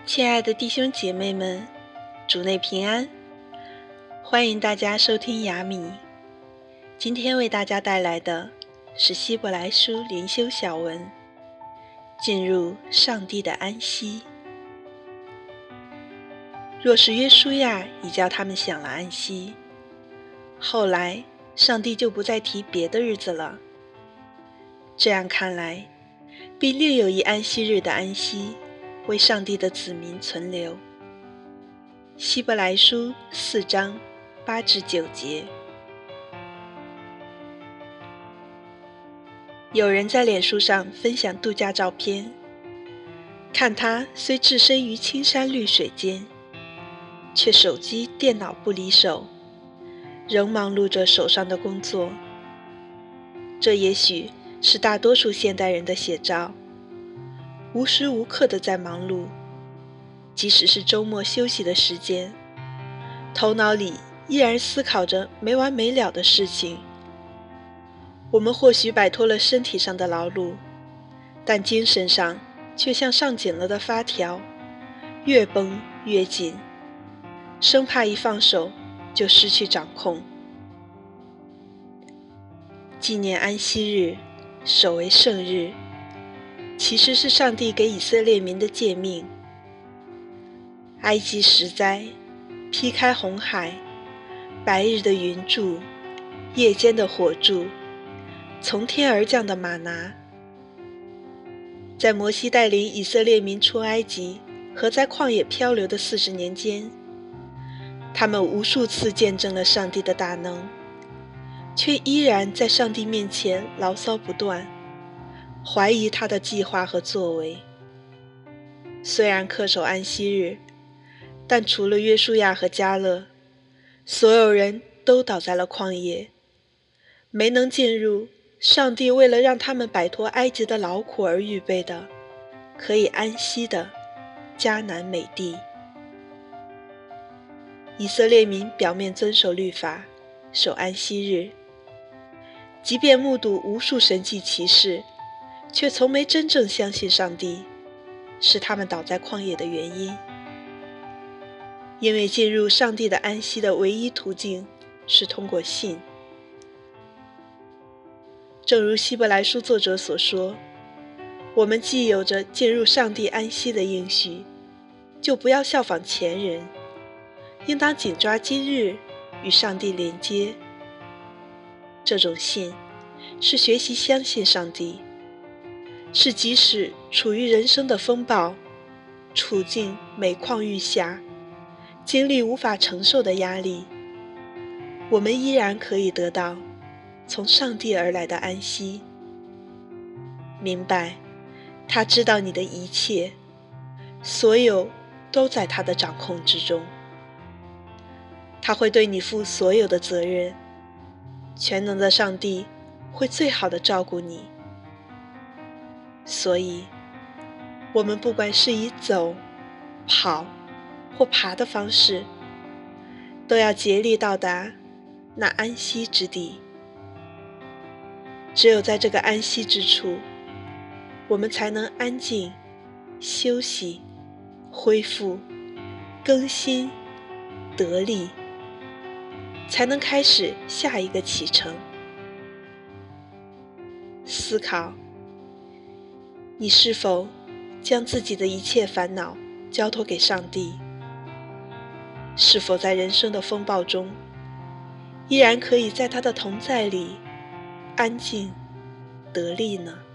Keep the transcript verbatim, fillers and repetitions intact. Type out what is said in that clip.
亲爱的弟兄姐妹们，主内平安，欢迎大家收听雅米。今天为大家带来的是希伯来书灵修小文，进入上帝的安息。若是约书亚已叫他们享了安息，后来上帝就不再提别的日子了。这样看来，必另有一安息日的安息为上帝的子民存留。希伯来书四章八至九节。有人在脸书上分享度假照片，看他虽置身于青山绿水间，却手机电脑不离手，仍忙碌着手上的工作。这也许是大多数现代人的写照，无时无刻地在忙碌，即使是周末休息的时间，头脑里依然思考着没完没了的事情。我们或许摆脱了身体上的劳碌，但精神上却像上紧了的发条，越绷越紧，生怕一放手就失去掌控。纪念安息日，守为圣日，其实是上帝给以色列民的诫命。埃及十灾，劈开红海，白日的云柱，夜间的火柱，从天而降的玛拿。在摩西带领以色列民出埃及和在旷野漂流的四十年间，他们无数次见证了上帝的大能，却依然在上帝面前牢骚不断，怀疑他的计划和作为。虽然恪守安息日，但除了约书亚和迦勒，所有人都倒在了旷野，没能进入上帝为了让他们摆脱埃及的劳苦而预备的可以安息的迦南美地。以色列民表面遵守律法，守安息日，即便目睹无数神迹奇事，却从没真正相信上帝，是他们倒在旷野的原因。因为进入上帝的安息的唯一途径是通过信。正如希伯来书作者所说，我们既有着进入上帝安息的应许，就不要效仿前人，应当紧抓今日与上帝连接。这种信是学习相信上帝，是即使处于人生的风暴，处境每况愈下，经历无法承受的压力，我们依然可以得到从上帝而来的安息。明白他知道你的一切，所有都在他的掌控之中，他会对你负所有的责任，全能的上帝会最好的照顾你。所以我们不管是以走、跑或爬的方式，都要竭力到达那安息之地。只有在这个安息之处，我们才能安静、休息、恢复、更新、得力，才能开始下一个启程。思考，你是否将自己的一切烦恼交托给上帝？是否在人生的风暴中，依然可以在他的同在里安静得力呢？